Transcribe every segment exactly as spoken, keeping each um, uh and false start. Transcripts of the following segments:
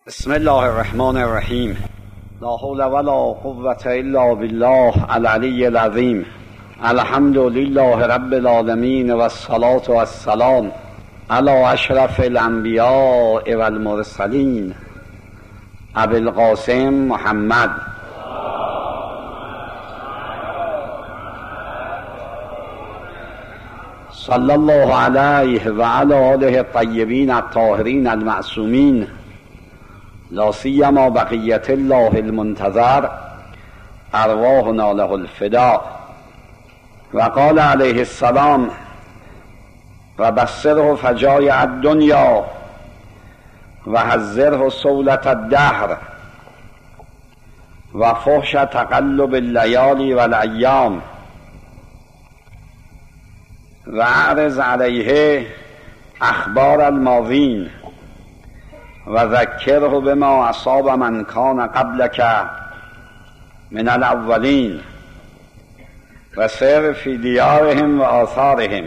بسم الله الرحمن الرحیم. لا حول ولا قوة الا بالله العلی العظیم. الحمد لله رب العالمین و الصلاة والسلام علی اشرف الانبیاء والمرسلین ابی القاسم محمد صلی الله علیه و علی آله الطیبین الطاهرین المعصومین، لا سیما بقیت الله المنتظر ارواحنا له الفداء. و قال علیه السلام: و بصره فجایع الدنیا و حذره سولة الدهر و فحش تقلب اللیالی و الایام و اعرض علیه اخبار الماضین و ذکره بما اصاب من کان قبلک من الاولین و سیر فی دیارهم و آثارهم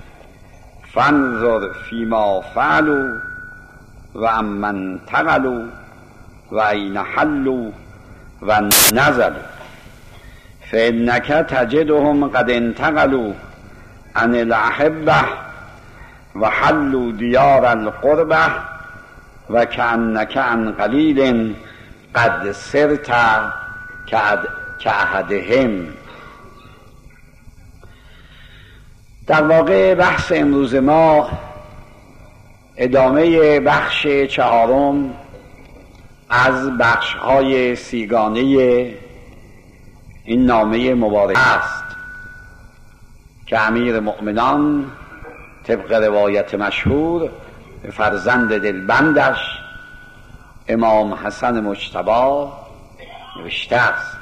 فانظر فیما فعلوا و امن انتقلوا و این حلوا و نزلوا فانک تجدهم قد انتقلوا عن الاحبه و حلوا دیار القربه و کأنک عن قلیل قد سرت کأحدهم. در واقع بحث امروز ما ادامه بخش چهارم از بخش‌های سیگانه این نامه مبارکه است که امیر مؤمنان طبق روایت مشهور به فرزند دلبندش امام حسن مجتبی نوشته است.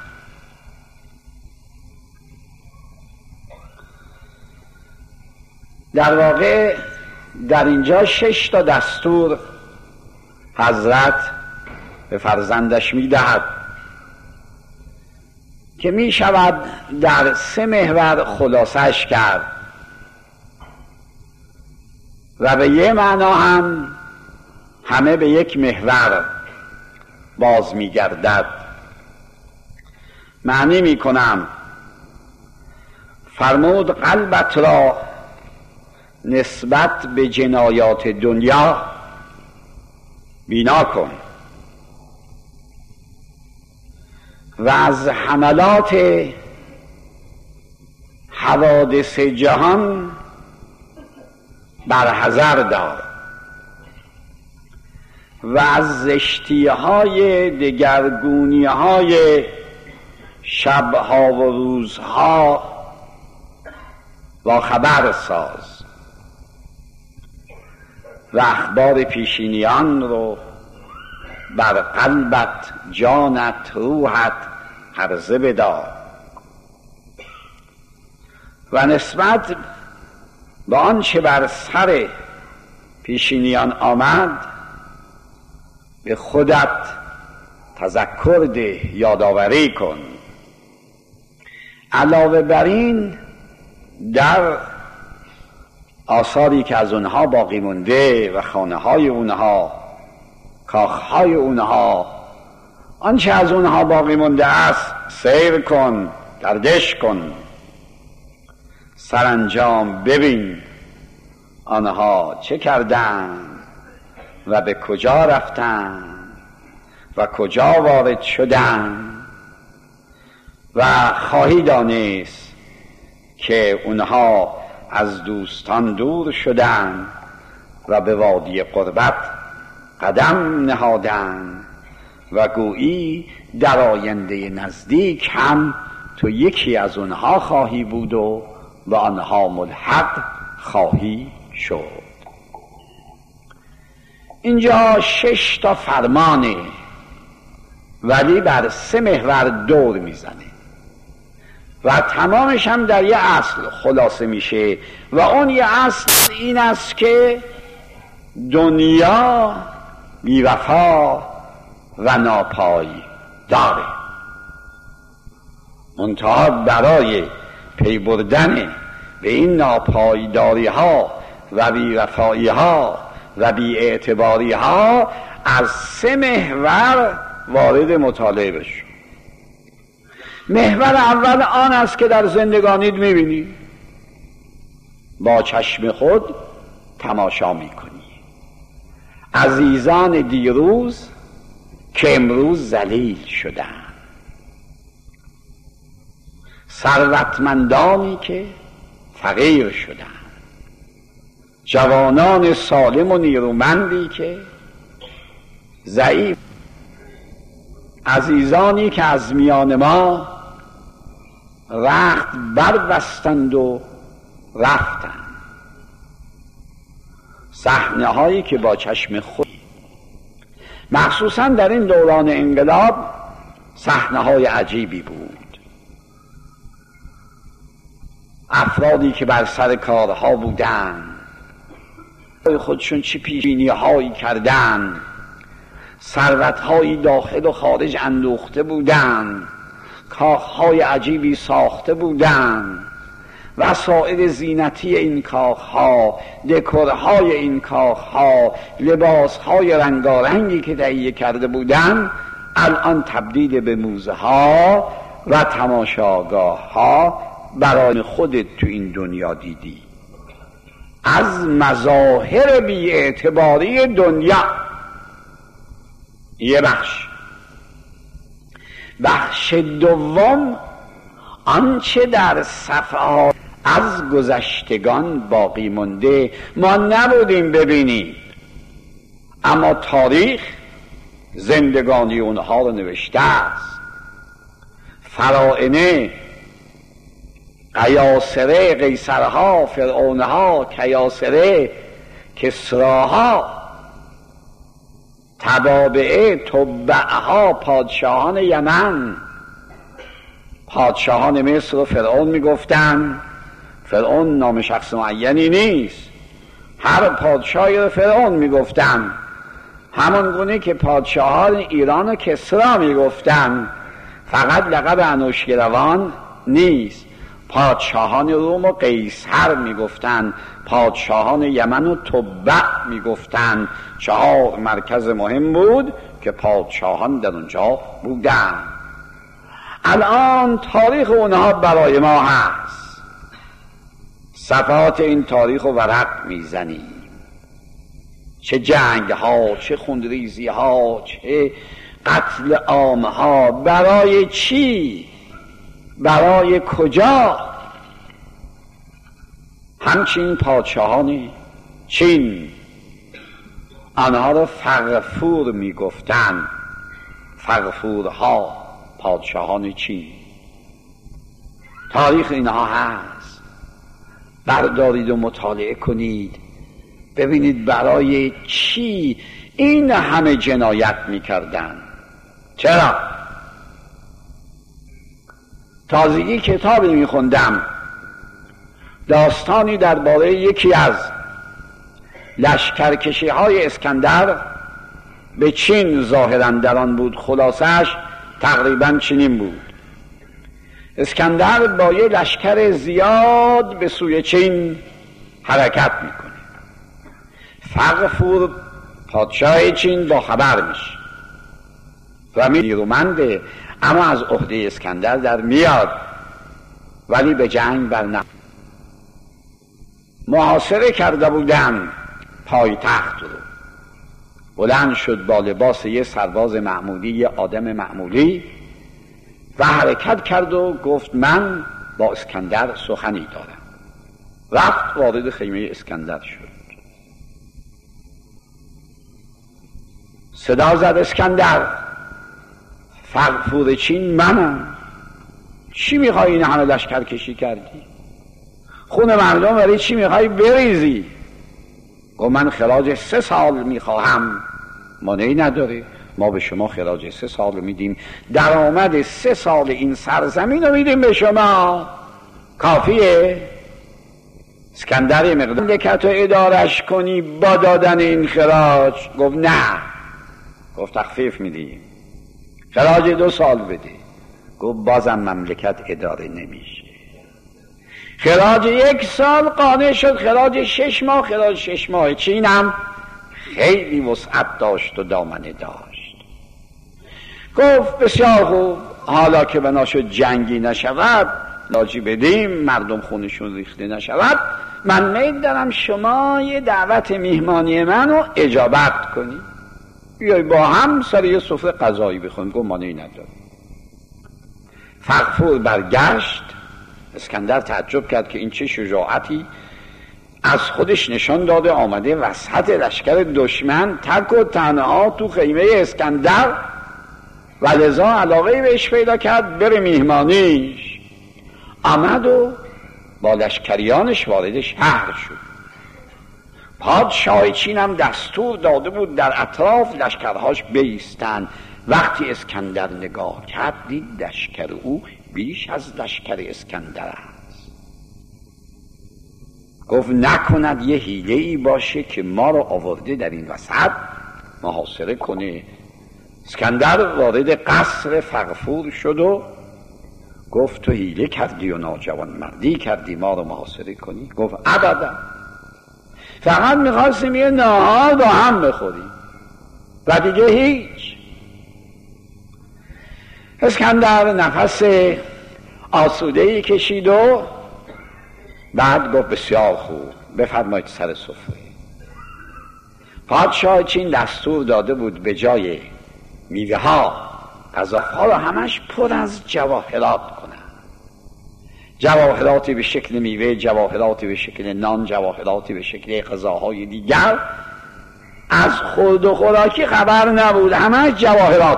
در واقع در اینجا شش تا دستور حضرت به فرزندش میدهد که می شود در سه محور خلاصش کرد و به یه معنا هم همه به یک محور باز می گردد. معنی می کنم فرمود قلبت را نسبت به جنایات دنیا بینا کن و از حملات حوادث جهان برحذر دار و از زشتی‌های دگرگونی‌های شب‌ها و روزها با خبر ساز و اخبار پیشینیان رو بر قلبت، جانت، روحت عرضه بدار و نسبت به آنچه بر سر پیشینیان آمد به خودت تذکر ده، یادآوری کن. علاوه بر این در آثاری که از اونها باقی مونده و خانه های اونها، کاخ های اونها، آنچه از اونها باقی مونده است سیر کن، گردش کن، سرانجام ببین آنها چه کردند و به کجا رفتند و کجا وارد شدند و خواهی دانست که اونها از دوستان دور شدند و به وادی قربت قدم نهادند و گویی در آینده نزدیک هم تو یکی از اونها خواهی بود و به آنها ملحق خواهی شد. اینجا شش تا فرمانه ولی بر سه محور دور میزنه و تمامش هم در یه اصل خلاصه میشه و اون یه اصل این است که دنیا بی‌وفا و ناپای داره، منتها برای پی بردن به این ناپایداری ها و بی‌وفایی ها و بی‌اعتباری ها از سه محور وارد مطالعه بشو. محور اول آن است که در زندگانیت میبینی، با چشم خود تماشا میکنی. عزیزان دیروز که امروز ذلیل شدند، ثروتمندانی که فقیر شدند، جوانان سالم و نیرومندی که ضعیف، عزیزانی که از میان ما رخت بربستند و رفتند، صحنه هایی که با چشم خود، مخصوصا در این دوران انقلاب صحنه های عجیبی بود. افرادی که بر سر کارها بودند، خودشون چی پیشبینی هایی کردند، ثروت هایی داخل و خارج اندوخته بودند، کاخ های عجیبی ساخته بودند، وسایل زینتی این کاخ ها، دکورهای این کاخ ها، لباس های رنگارنگی که تهیه کرده بودند الان تبدیل به موزه ها و تماشاگاه ها برای خودت تو این دنیا دیدی. از مظاهر بی‌اعتباری دنیا یه بخش. بخش دوم آنچه در صفحات از گذشتگان باقی مونده، ما نبودیم ببینیم، اما تاریخ زندگانی اونها رو نوشته است. فراعنه، قیاصره، قیصرها، فرعونها، کیاسره، کسراها، تبابعه، تبعها، پادشاهان یمن، پادشاهان مصر رو فرعون میگفتن. فرعون نام شخص معینی نیست، هر پادشاهی رو فرعون میگفتن، همون گونه که پادشاهان ایران و کسرا میگفتن، فقط لقب انوشیروان نیست. پادشاهان روم و قیصر میگفتن، پادشاهان یمن و تبع میگفتن. چهار مرکز مهم بود که پادشاهان در اونجا بودن. الان تاریخ اونها برای ما هست، صفحات این تاریخ رو ورق میزنیم. چه جنگ ها، چه خونریزی ها، چه قتل عام ها، برای چی؟ برای کجا؟ همچنین پادشاهان چین، آنها را فغفور میگفتن، فغفورها، پادشاهان چین. تاریخ اینها هست، بردارید و مطالعه کنید، ببینید برای چی این همه جنایت میکردن. چرا؟ تازگی کتابی میخوندم، داستانی درباره یکی از لشکرکشی های اسکندر به چین ظاهراً در آن بود. خلاصش تقریباً چنین بود: اسکندر با یه لشکر زیاد به سوی چین حرکت میکنه. فغفور پادشاه چین با خبر میشه و نیرومنده، اما از عهده اسکندر در میاد، ولی به جنگ برنه. محاصره کرده بودن پایتخت رو. بلند شد با لباس یه سرباز معمولی، یه آدم معمولی، و حرکت کرد و گفت من با اسکندر سخنی دارم. رفت وارد خیمه اسکندر شد. صدا زد اسکندر: فغفور چین منم، چی میخوای این همه لشکر کشی کردی؟ خون مردم برای چی میخوای بریزی؟ گفت من خراج سه سال میخواهم. مانعی نداره، ما به شما خراج سه سال میدیم، درآمد سه سال این سرزمین رو میدیم به شما، کافیه؟ اسکندر یه مقدار مملکت رو ادارش کنی با دادن این خراج؟ گفت نه. گفت تخفیف میدیم، خراج دو سال بده. گفت بازم مملکت اداره نمیشه. خراج یک سال قانع شد، خراج شش ماه، خراج شش ماه چین هم خیلی وسعت داشت و دامنه داشت. گفت بسیار خوب، حالا که بنا شد جنگی نشود، لاجی بدیم مردم خونشون ریخته نشود، من میل دارم شما یه دعوت میهمانی منو اجابت کنی، بیای با هم سر یه سفره غذایی بخوریم. گفت مانعی نداره. فغفور برگشت. اسکندر تعجب کرد که این چه شجاعتی از خودش نشان داده، آمده وسط لشکر دشمن تک و تنها تو خیمه اسکندر و لذا علاقه بهش پیدا کرد بره میهمانیش. آمد و با لشکریانش وارد شهر شد. پادشاه چین هم دستور داده بود در اطراف لشکرهاش بایستند. وقتی اسکندر نگاه کرد دید لشکر او بیش از لشکر اسکندر است. گفت نکند یه حیله‌ای باشه که ما رو آورده در این وسط محاصره کنه. اسکندر وارد قصر فغفور شد و گفت تو حیله کردی و ناجوان مردی کردی ما رو محاصره کنی؟ گفت ابدا، فقط میخواستیم یه ناهار با هم بخوریم و دیگه هیچ. اسکندر نفس آسوده‌ای کشید و بعد گفت بسیار خوب، بفرمایید سر سفره. پادشاه چین دستور داده بود به جای میوه ها غذاها رو همش پر از جواهرات کنن. جواهراتی به شکل میوه، جواهراتی به شکل نان، جواهراتی به شکل غذاهای دیگر. از خورد و خوراکی خبر نبود، همش جواهرات.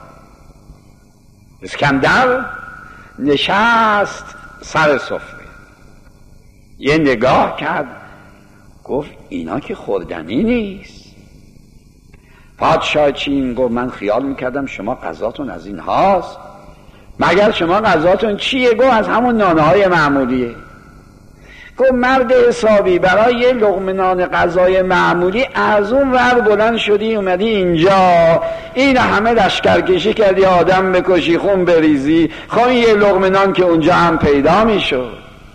اسکندر نشست سر سفره، یه نگاه کرد، گفت اینا که خوردنی نیست. پادشاه چین گفت من خیال میکردم شما غذاتون از این هاست. مگر شما غذاتون چیه؟ گفت از همون نانه های معمولیه. گفت مرد حسابی، برای یه لقمه نان غذای معمولی از اون ور بلند شدی اومدی اینجا، این همه لشکرکشی کردی، آدم بکشی، خون بریزی، خواهی یه لقمه نان که اونجا هم پیدا میشد.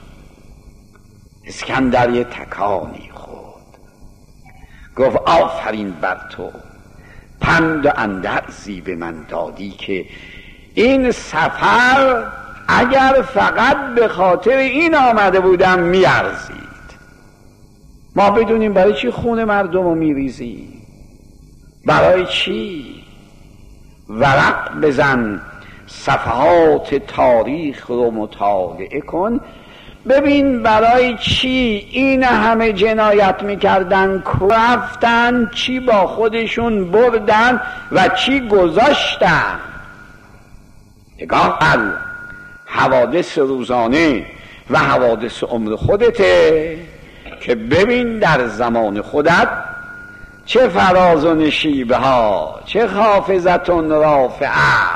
اسکندر یه تکانی خورد، گفت آفرین بر تو، پند و اندرزی به من دادی که این سفر اگر فقط به خاطر این آمده بودم میارزید. ما بدونیم برای چی خون مردم رو میریزی؟ برای چی؟ ورق بزن، صفحات تاریخ رو مطالعه کن، ببین برای چی این همه جنایت میکردن، رفتن، چی با خودشون بردن و چی گذاشتن. نگاه کن، حوادث روزانه و حوادث عمر خودته که ببین در زمان خودت چه فراز و نشیبه ها، چه خافضتون رافعه،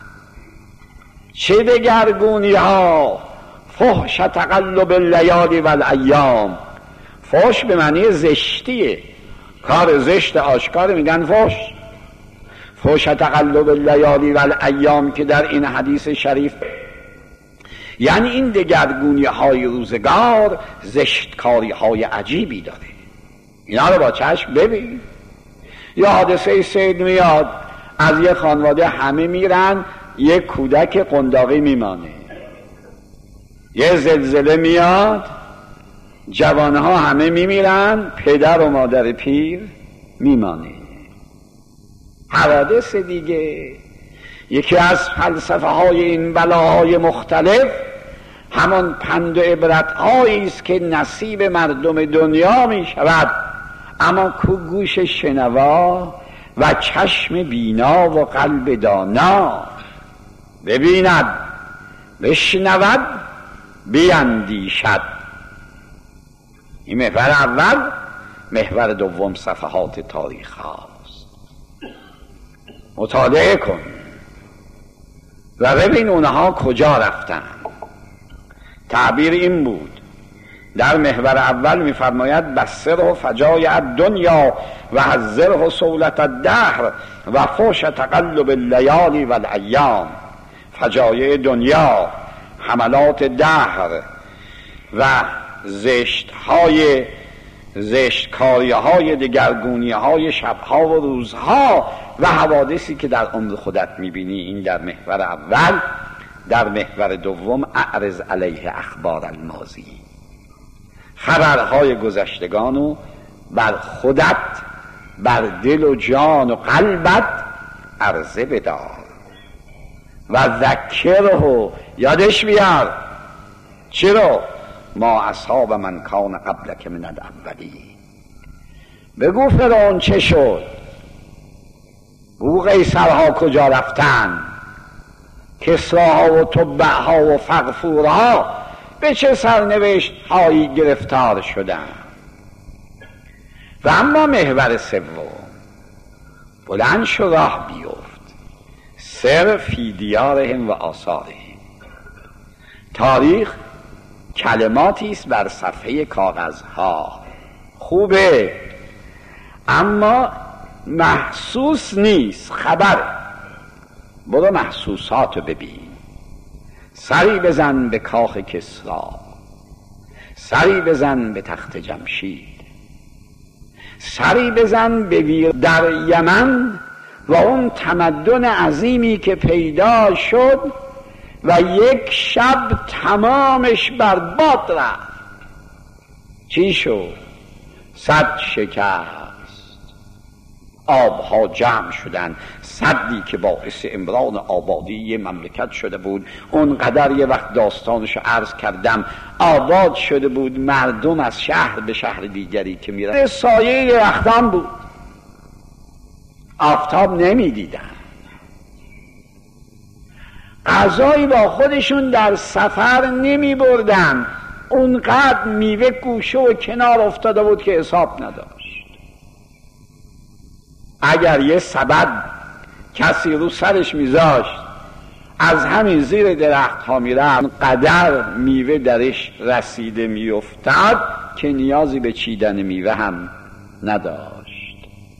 چه دگرگونی ها. فحش تقلب اللیالی و الایام. فحش به معنی زشتیه، کار زشت آشکار میگن فحش. فحش تقلب اللیالی و الایام که در این حدیث شریف یعنی این دگرگونی های روزگار زشتکاری های عجیبی داره. اینا رو با چشم ببین. یا حادثه سید میاد، از یه خانواده همه میرن، یه کودک قنداقی میمانه. یه زلزله میاد، جوانها همه میمیرن، پدر و مادر پیر میمانه. حوادث دیگه. یکی از فلسفه های این بلاهای مختلف همان پند و عبرت هایی است که نصیب مردم دنیا می شود، اما کو گوش شنوا و چشم بینا و قلب دانا ببیند، بشنود، بیندیشد. این محور اول. محور دوم صفحات تاریخ هاست. مطالعه کن و ببین اونها کجا رفتن. تعبیر این بود در محور اول میفرماید بسر فجایع الدنیا و حذره سولت الدهر و فحش تقلب اللیالی و الایام. فجایع دنیا، حملات دهر و زشت های زشتکاری های دگرگونی های شبها و روزها و حوادثی که در عمر خودت میبینی. این در محور اول. در محور دوم اعرض علیه اخبار الماضی، خبرهای گذشتگانو بر خودت، بر دل و جان و قلبت عرضه بدار و ذکره، یادش بیار. چرا؟ ما اصحاب من کان قبلک من الاولین. بگو فرعون چه شد، بگو قیصرها کجا رفتن، کسراها و تبعها و فغفورها به چه سرنوشت هایی گرفتار شدن. و اما محور سوم، بلند شو راه بیفت، سر فی دیارهم و آثارهم. تاریخ کلماتی است بر صفحه کاغذها، خوبه اما محسوس نیست، خبر. برو محسوساتو ببین. سری بزن به کاخ کسری، سری بزن به تخت جمشید، سری بزن به ویر در یمن و اون تمدن عظیمی که پیدا شد و یک شب تمامش برباد رفت. چی شد؟ صد شکست، آبها جمع شدن، صدی که باعث امران آبادی یه مملکت شده بود. اونقدر یه وقت داستانشو عرض کردم، آباد شده بود، مردم از شهر به شهر دیگری که میرن سایه درختان بود، آفتاب نمی دیدن، غذایی با خودشون در سفر نمی بردن، اونقدر میوه گوشه و کنار افتاده بود که حساب نداشت. اگر یه سبد کسی رو سرش میذاشت از همین زیر درخت ها میرفت، قدر میوه درش رسیده میافتاد که نیازی به چیدن میوه هم نداشت.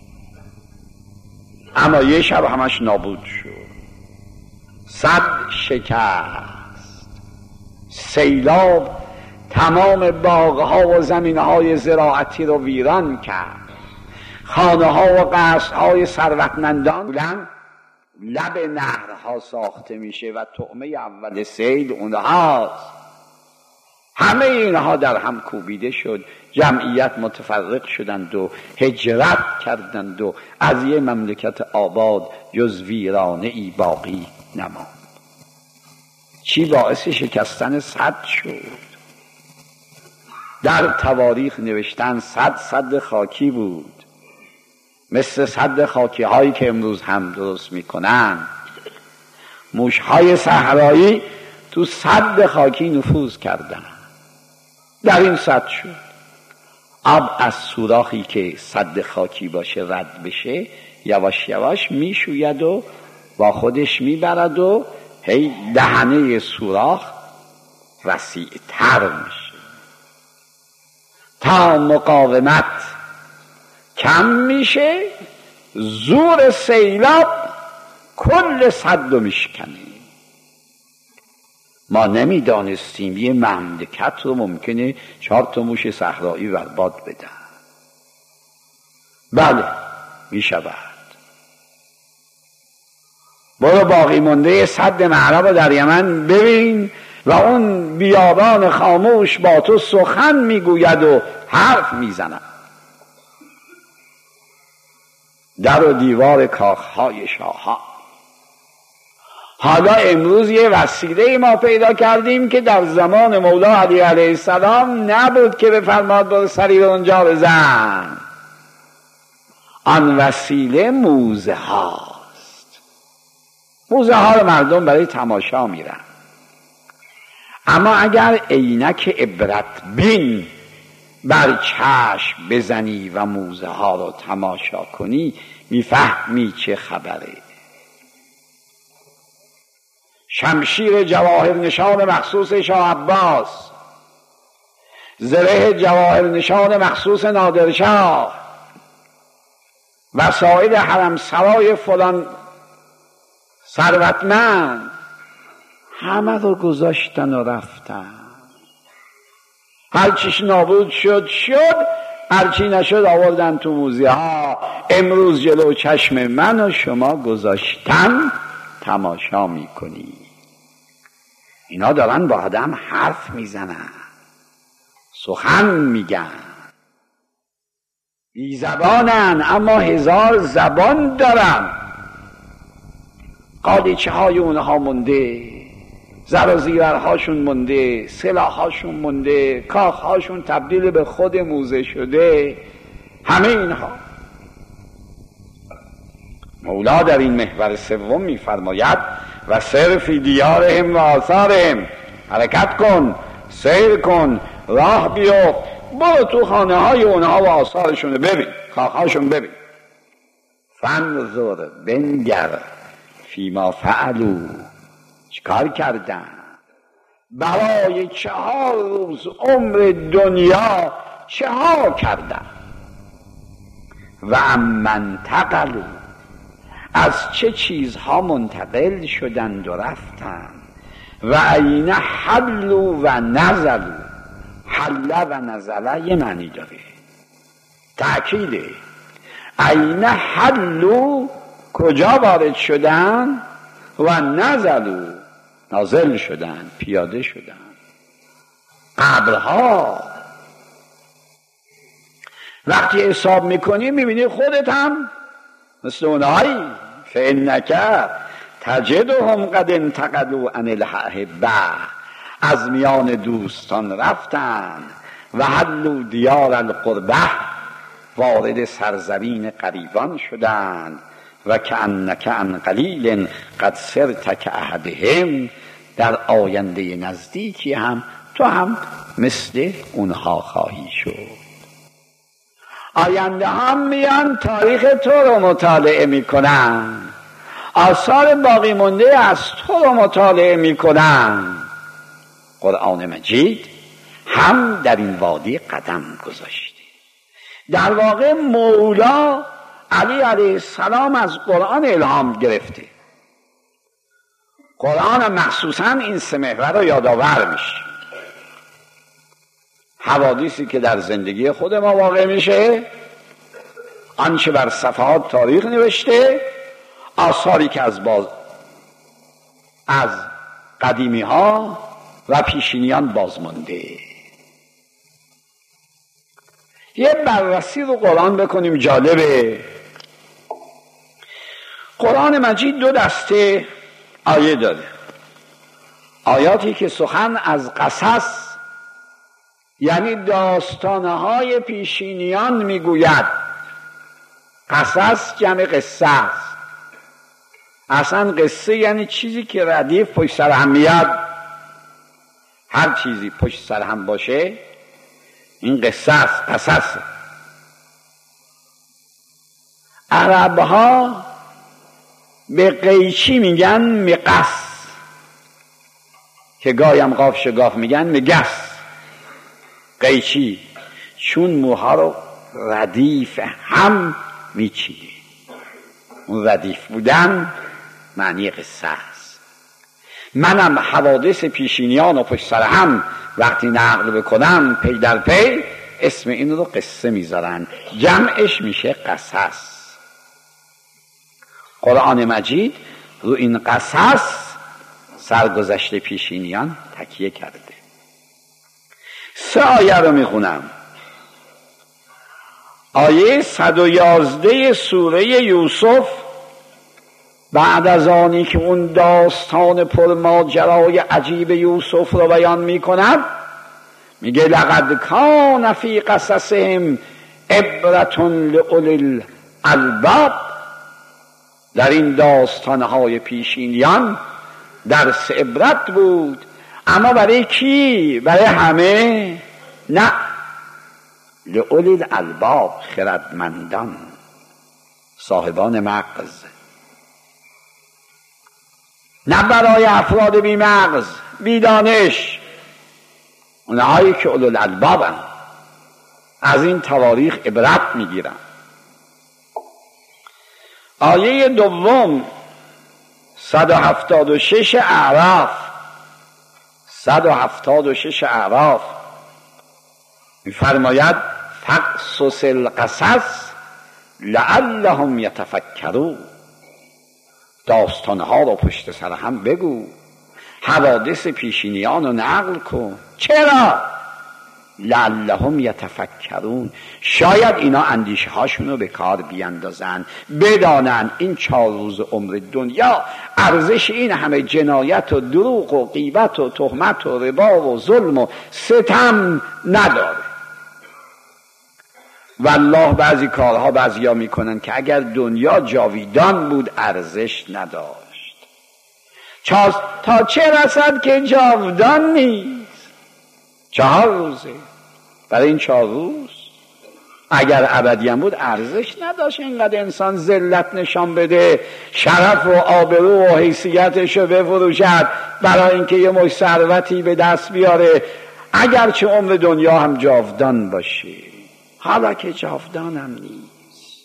اما یه شب همش نابود شد. صد شکست، سیلاب تمام باغها و زمینهای زراعتی رو ویران کرد. خانه ها و قصرهای ثروتمندان بودن لب نهرها ساخته میشه و طعمه اول سیل اونهاست. همه اینها در هم کوبیده شد، جمعیت متفرق شدند و هجرت کردند و از یه مملکت آباد جز ویرانه ای باقی نماند. چی باعث شکستن صد شد؟ در تواریخ نوشتن صد صد خاکی بود، مثل صد خاکی هایی که امروز هم درست میکنن. موش های صحرایی تو صد خاکی نفوذ کردن، در این صد شد. آب از سوراخی که صد خاکی باشه رد بشه، یواش یواش میشوید و با خودش میبرد و هی دهنه سوراخ وسیع تر میشه تا مقاومت کم میشه، زور سیلاب کل صد رو میشکنه. ما نمیدانستیم یه مملکت رو ممکنه چهار تا موش صحرایی برباد بدن. بله میشود. برو باقی مونده سد معرب رو در یمن ببین و اون بیابان خاموش با تو سخن میگوید و حرف میزند. در و دیوار کاخهای شاهان. حالا امروز یه وسیله ما پیدا کردیم که در زمان مولا علی علیه السلام نبود که بفرماد برو سری رو اونجا بزن. آن وسیله موزه هاست. موزه ها رو مردم برای تماشا میرن، اما اگر عینک عبرت بین بر چشم بزنی و موزه ها رو تماشا کنی میفهمی چه خبره. شمشیر جواهر نشان مخصوص شاه عباس، زره جواهر نشان مخصوص نادرشاه، وسایل حرم سرای فلان ثروتمند، همه رو گذاشتن و رفتن. هر چیش نابود شد شد، هرچی نشد آوردن تو موزه ها، امروز جلو چشم من و شما گذاشتن تماشا میکنی. اینا دارن با آدم حرف میزنن، سخن میگن، بی زبانن اما هزار زبان دارن. قالیچه های اونها مونده، زر و زیورهاشون مونده، سلاحاشون مونده، کاخهاشون تبدیل به خود موزه شده. همه اینها مولا در این محور سوم میفرماید و سر فی دیارهم و آثارهم، حرکت کن، سیر کن، راه بیفت، برو تو خانه های اونها و آثارشون ببین، کاخهاشون ببین. فانظر، بنگر، فیما فعلوا، چیکار کردن برای چهار روز عمر دنیا، چه ها کردن. و امن تقلوا، از چه چیزها منتقل شدند و رفتند. و این حلوا و نزلوا، حل و نزله یه معنی داره، تأکیده. این حلوا کجا وارد شدن، و نزلوا نازل شدن، پیاده شدن. قبرها وقتی حساب میکنی میبینی خودت هم مثل اونهایی. فانک تجدهم قد انتقلوا عن الاحبه، از میان دوستان رفتن. و حلوا دیار القربه، وارد سرزمین قریبان شدند. و کأنک عن قلیل قد صرت کأحدهم، در آینده نزدیکی هم تو هم مثل اونها خواهی شد. آینده هم میان تاریخ تو رو مطالعه میکنن، آثار باقی مونده از تو رو مطالعه میکنن. قرآن مجید هم در این وادی قدم گذاشته. در واقع مولا علی علیه السلام از قرآن الهام گرفته. قرآن مخصوصا این سه محور رو یادآور میشه. حوادثی که در زندگی خود ما واقع میشه، آنچه بر صفحات تاریخ نوشته، آثاری که از باز از قدیمی ها و پیشینیان بازمانده. یه بررسی رو قرآن بکنیم، جالبه. قرآن مجید دو دسته آیه داره. آیاتی که سخن از قصص، یعنی داستانهای پیشینیان میگوید. قصص جمع قصه است. اصلا قصه یعنی چیزی که ردیف پشت سر هم میاد. هر چیزی پشت سر هم باشه این قصه است، قصص. عربها به قیچی میگن مقص، که گایم قاف شگاف میگن مگس. قیچی چون موها رو ردیف هم میچینه. اون ردیف بودن معنی قصه است. منم حوادث پیشینیان و پشت سر هم وقتی نقل بکنم پی در پی، اسم این رو قصه میذارن، جمعش میشه قصص. قرآن مجید رو این قصص سرگذشت پیشینیان تکیه کرده. سه آیه رو میخونم. آیه صد و یازده سوره یوسف، بعد از آنی که اون داستان پرماجرای عجیب یوسف رو بیان میکند، میگه لقد کان فی قصصهم عبرة لأولی الالباب. در این داستانهای پیشینیان درس عبرت بود. اما برای کی؟ برای همه؟ نه، لأولی الالباب، خردمندان، صاحبان مغز. نه برای افراد بی مغز، بی دانش، اونهایی که اولو الالبابن، از این تواریخ عبرت میگیرن. آیه دوم صد و هفتاد و شش اعراف، صد و هفتاد و شش اعراف میفرماید فقصص القصص لعلهم یتفکرون. داستانها رو پشت سر هم بگو، حوادث پیشینیان رو نقل کن. چرا؟ لعلهم یتفکرون، شاید اینا اندیشه هاشون رو به کار بیندازن، بدانن این چهار روز عمر دنیا ارزش این همه جنایت و دروغ و غیبت و تهمت و ربا و ظلم و ستم نداره. والله بعضی کارها بعضیا میکنن که اگر دنیا جاویدان بود ارزش نداشت. تا چه رسد که جاودان نیست. چهار روزه، برای این چهار روز اگر ابدی هم بود ارزش نداشت اینقدر انسان ذلت نشان بده، شرف و آبرو و حیثیتش رو بفروشد برای اینکه یه مش ثروتی به دست بیاره، اگرچه عمر دنیا هم جاودان باشه. حالا که جاودان هم نیست.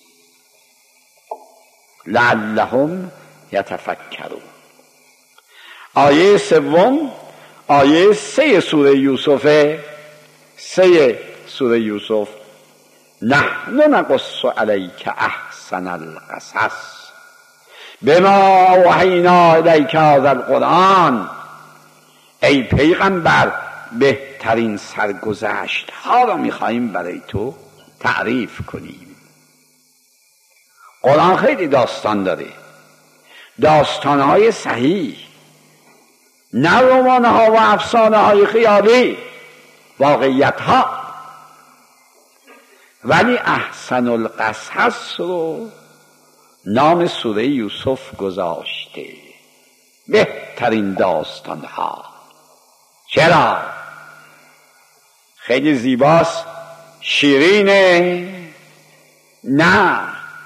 لعلهم یتفکرون. آیه سوم آیه سه سوره یوسف. سه سوره یوسف. نحن نقص علیک احسن القصص بما اوحینا الیک هذا القرآن. ای پیغمبر بهترین سرگذشت ها را میخواییم برای تو تعریف کنیم. قرآن خیلی داستان داره، داستانهای صحیح، نه رمان‌ها و افسانه‌های خیالی، واقعیت‌ها. ولی احسن القصص رو نام سوره یوسف گذاشته، بهترین داستان‌ها. چرا؟ خیلی زیباست، شیرینه؟ نه،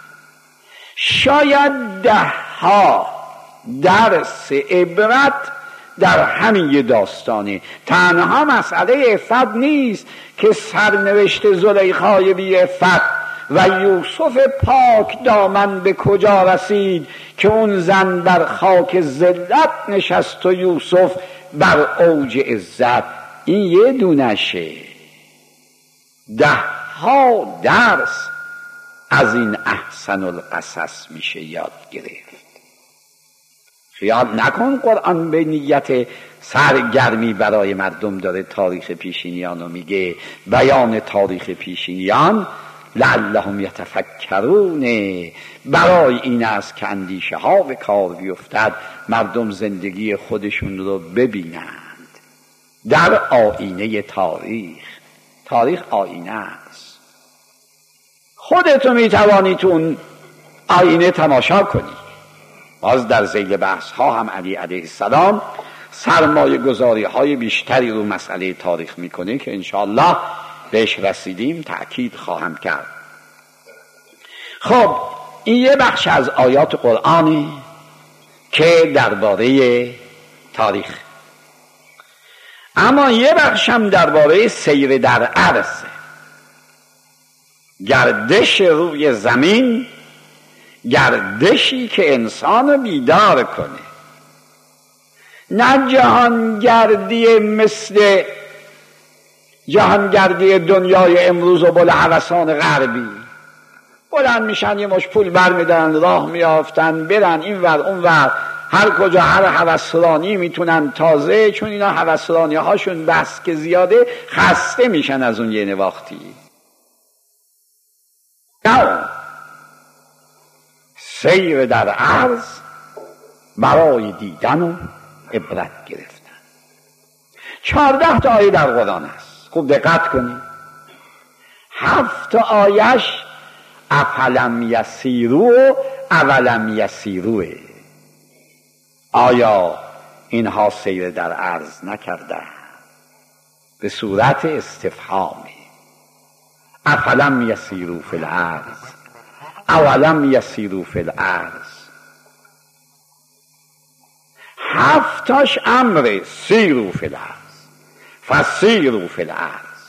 شاید ده ها درس عبرت در همین یه داستانه. تنها مسئله عفت نیست که سرنوشت زلیخای بی عفت و یوسف پاک دامن به کجا رسید که اون زن بر خاک ذلت نشست و یوسف بر اوج عزت. این یه دونشه، ده ها درس از این احسن القصص میشه یاد گرفت. خیال نکن قرآن به نیت سرگرمی برای مردم داره تاریخ پیشینیان رو میگه. بیان تاریخ پیشینیان لعلهم یتفکرون، برای این است که اندیشه ها به کار بیفتد، مردم زندگی خودشون رو ببینند در آینه تاریخ. تاریخ آینه است، خودتو میتوانی تو اون آینه تماشا کنی. باز در ذیل بحث ها هم علی علیه السلام سرمایه گذاری های بیشتری رو مسئله تاریخ میکنه که انشاءالله بهش رسیدیم تأکید خواهم کرد. خب این یه بخش از آیات قرآنی که درباره تاریخ، اما یه بخش هم درباره سیر در عرض، گردش روی زمین، گردشی که انسان بیدار کنه، نه جهانگردی مثل جهانگردی دنیای امروز و بلهوسان غربی. بلند میشن یه مش پول برمیدارن، راه میافتن، برن این ور اون ور، هر کجا هر هوسرانی میتونن. تازه چون اینا هوسرانی هاشون بس که زیاده خسته میشن از اون یه نواختی. نه، سیر در عرض برای دیدن و عبرت گرفتن. چهارده تا آیه در قرآن است، خوب دقت کنید. هفت آیش افلم یسیرو اولم یسیروه. آیا اینها سیر در عرض نکرده؟ به صورت استفهامی. افلم یسیرو فی الارض اولم یسیرو فی الارض. هفتاش امر سیرو فی الارض فسیرو فی الارض.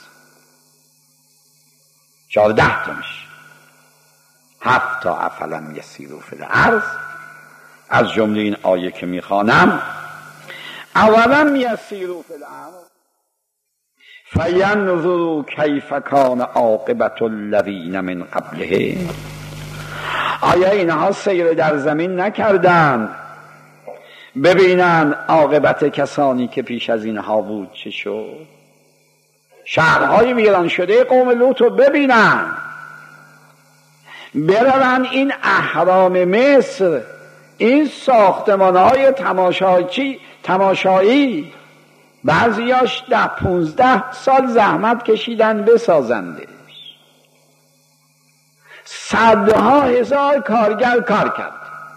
چهارده تا میشه. هفت تا افلم یسیرو فی الارض. از جمله این آیه که میخوانم، اولم یسیرو فی الارض فینظروا کیف کان عاقبة الذین من قبلهم. آیا اینها سیر در زمین نکردند ببینن عاقبت کسانی که پیش از اینها بود چه شد؟ شهرهای ویران شده قوم لوط رو ببینن، برون این اهرام مصر، این ساختمانهای تماشاچی تماشایی بعضیاش ده پونزده سال زحمت کشیدن بسازندش، صدها هزار کارگر کار کرد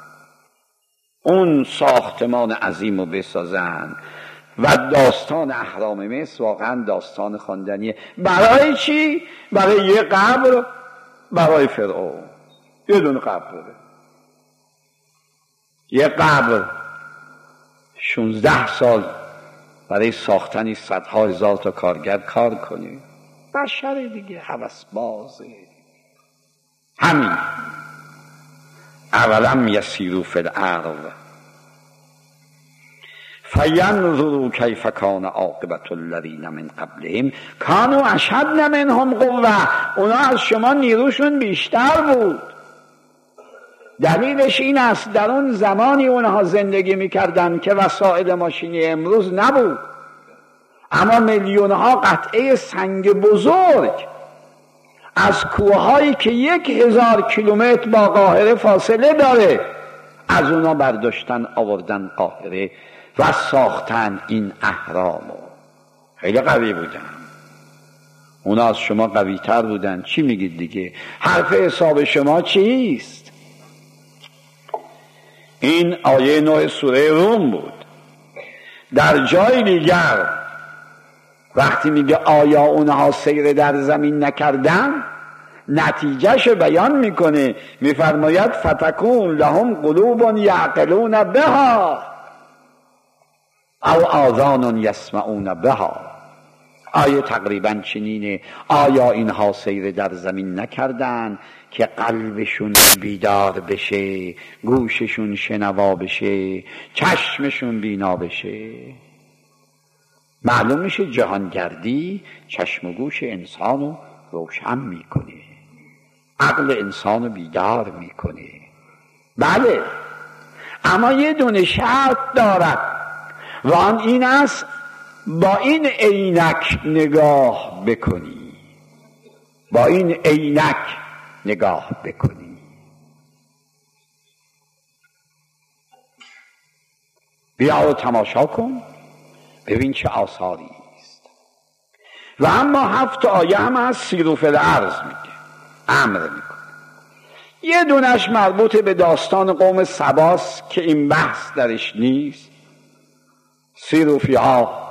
اون ساختمان عظیم رو بسازن. و داستان اهرام مصر واقعا داستان خواندنیه. برای چی؟ برای یه قبر برای فرعون، یه دونه قبر، یه قبر شونزده سال برای ساختنی صدها هزار تا کارگر کار کنی. بشر دیگه هوس بازه. همین اولم یسیروا فی الارض فینظروا کیف کان عاقبة الذین من قبلهم کانوا اشد منهم قوة. اونا از شما نیروشون بیشتر بود. دلیلش این است در اون زمانی اونها زندگی میکردن که وسایل ماشینی امروز نبود، اما میلیونها قطعه سنگ بزرگ از کوههایی که یک هزار کیلومتر با قاهره فاصله داره از اونا برداشتن آوردن قاهره و ساختن این اهرامو. خیلی قوی بودن. اونا از شما قوی تر بودن. چی میگید دیگه؟ حرف حساب شما چیست؟ این آیه نه سوره روم بود. در جای دیگر وقتی میگه آیا اونها سیر در زمین نکردن، نتیجهش بیان میکنه، میفرماید فتکون لهم قلوب یعقلون بها او آذان یسمعون بها. آیه تقریبا چنینه. آیا اینها سیر در زمین نکردن که قلبشون بیدار بشه، گوششون شنوا بشه، چشمشون بینا بشه؟ معلوم میشه جهانگردی چشم و گوش انسانو روشن میکنه، عقل انسانو بیدار میکنه. بله، اما یه دونه شرط دارد و آن این است با این عینک نگاه بکنی، با این عینک نگاه بکنی. بیا و تماشا کن ببین چه آثاری است. و اما هفت آیه هم از سیروا فی الارض میگه، امر میکنه. یه دونش مربوط به داستان قوم سباست که این بحث درش نیست. سیروا فیها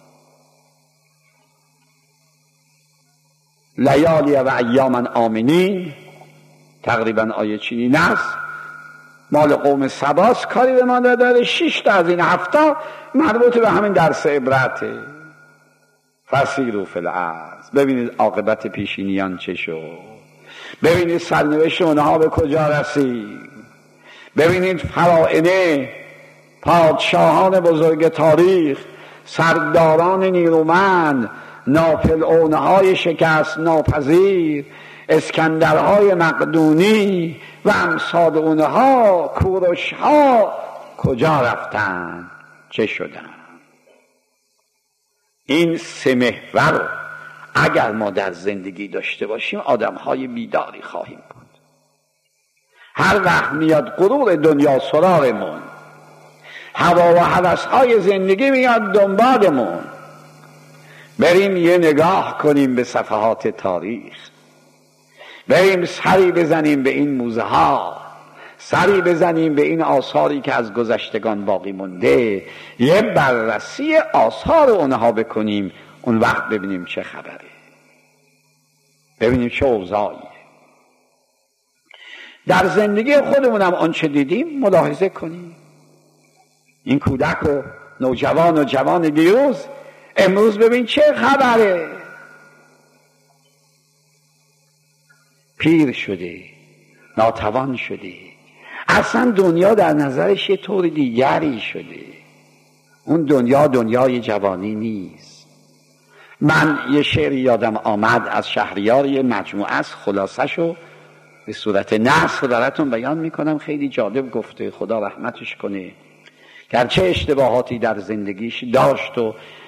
لیالی و ایاما آمنین، تقریبا آیه چینی است، مال قوم سباست، کاری به ما نداره. شش تا از این هفته مربوط به همین درس عبرته. فسیروا فی الارض، ببینید عاقبت پیشینیان چه شد، ببینید سرنوشت اونها به کجا رسید، ببینید فراعنه، پادشاهان بزرگ تاریخ، سرداران نیرومند، ناپلئونهای شکست ناپذیر، اسکندرهای مقدونی و امثال اونها، کوروشها کجا رفتن، چه شدن. این سه محور اگر ما در زندگی داشته باشیم آدمهای بیداری خواهیم بود. هر وقت میاد غرور دنیا سراغمون، هوا و هوسهای زندگی میاد دنبالمون، بریم یه نگاه کنیم به صفحات تاریخ، بریم سری بزنیم به این موزه ها، سری بزنیم به این آثاری که از گذشتگان باقی مونده، یه بررسی آثار اونها بکنیم. اون وقت ببینیم چه خبره، ببینیم چه اوضاعیه. در زندگی خودمونم آنچه دیدیم ملاحظه کنیم. این کودک و نوجوان و جوان دیروز امروز ببین چه خبره، پیر شده، ناتوان شده، اصلا دنیا در نظرش یه طور دیگری شده. اون دنیا دنیای جوانی نیست. من یه شعر یادم آمد از شهریار، یه مجموعه از خلاصه‌شو به صورت نثر براتون بیان میکنم. خیلی جالب گفته، خدا رحمتش کنه. گرچه اشتباهاتی در زندگیش داشت و